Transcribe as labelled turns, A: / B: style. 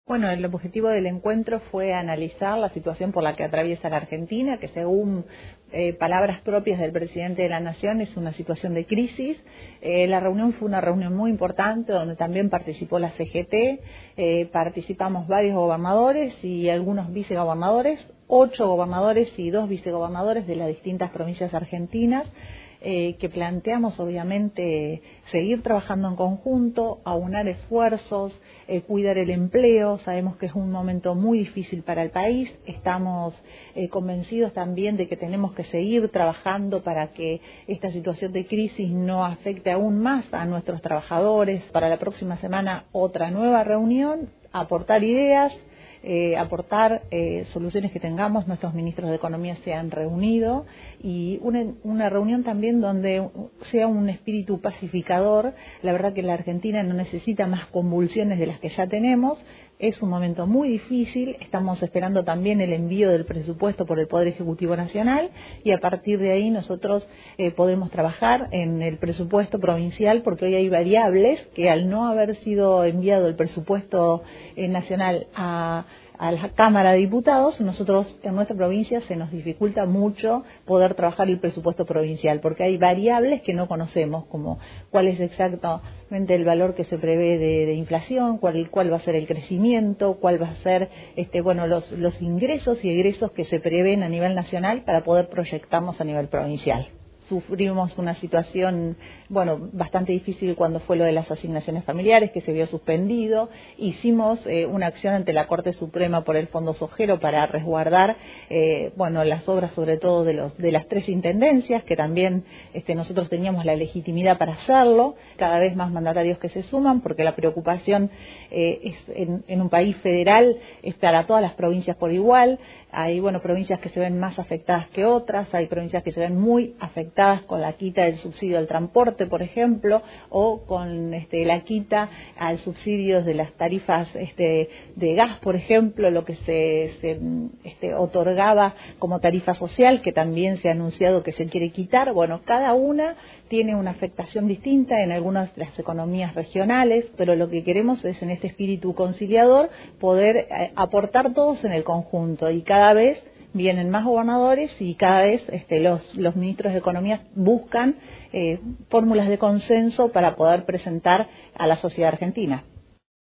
A: Bueno, el objetivo del encuentro fue analizar la situación por la que atraviesa la Argentina, que según palabras propias del presidente de la Nación es una situación de crisis. La reunión fue una reunión muy importante donde también participó la CGT, participamos varios gobernadores y algunos vicegobernadores, 8 gobernadores y 2 vicegobernadores de las distintas provincias argentinas. Que planteamos obviamente seguir trabajando en conjunto, aunar esfuerzos, cuidar el empleo. Sabemos que es un momento muy difícil para el país, estamos convencidos también de que tenemos que seguir trabajando para que esta situación de crisis no afecte aún más a nuestros trabajadores. Para la próxima semana otra nueva reunión, aportar ideas, aportar soluciones que tengamos. Nuestros ministros de Economía se han reunido y una reunión también donde sea un espíritu pacificador. La verdad que la Argentina no necesita más convulsiones de las que ya tenemos. Es un momento muy difícil, estamos esperando también el envío del presupuesto por el Poder Ejecutivo Nacional y a partir de ahí nosotros podemos trabajar en el presupuesto provincial, porque hoy hay variables que al no haber sido enviado el presupuesto nacional a la Cámara de Diputados, nosotros en nuestra provincia se nos dificulta mucho poder trabajar el presupuesto provincial, porque hay variables que no conocemos, como cuál es exactamente el valor que se prevé de inflación, cuál va a ser el crecimiento, cuál va a ser los ingresos y egresos que se prevén a nivel nacional para poder proyectarnos a nivel provincial. Sufrimos una situación, bastante difícil cuando fue lo de las asignaciones familiares, que se vio suspendido. Hicimos una acción ante la Corte Suprema por el Fondo Sojero para resguardar, las obras sobre todo de las 3 intendencias, que también nosotros teníamos la legitimidad para hacerlo. Cada vez más mandatarios que se suman, porque la preocupación es en un país federal es para todas las provincias por igual. Hay provincias que se ven más afectadas que otras, hay provincias que se ven muy afectadas con la quita del subsidio al transporte, por ejemplo, o con la quita al subsidio de las tarifas de gas, por ejemplo, lo que se otorgaba como tarifa social, que también se ha anunciado que se quiere quitar. Cada una tiene una afectación distinta en algunas de las economías regionales, pero lo que queremos es, en este espíritu conciliador, poder aportar todos en el conjunto, y cada vez vienen más gobernadores y cada vez los ministros de Economía buscan fórmulas de consenso para poder presentar a la sociedad argentina.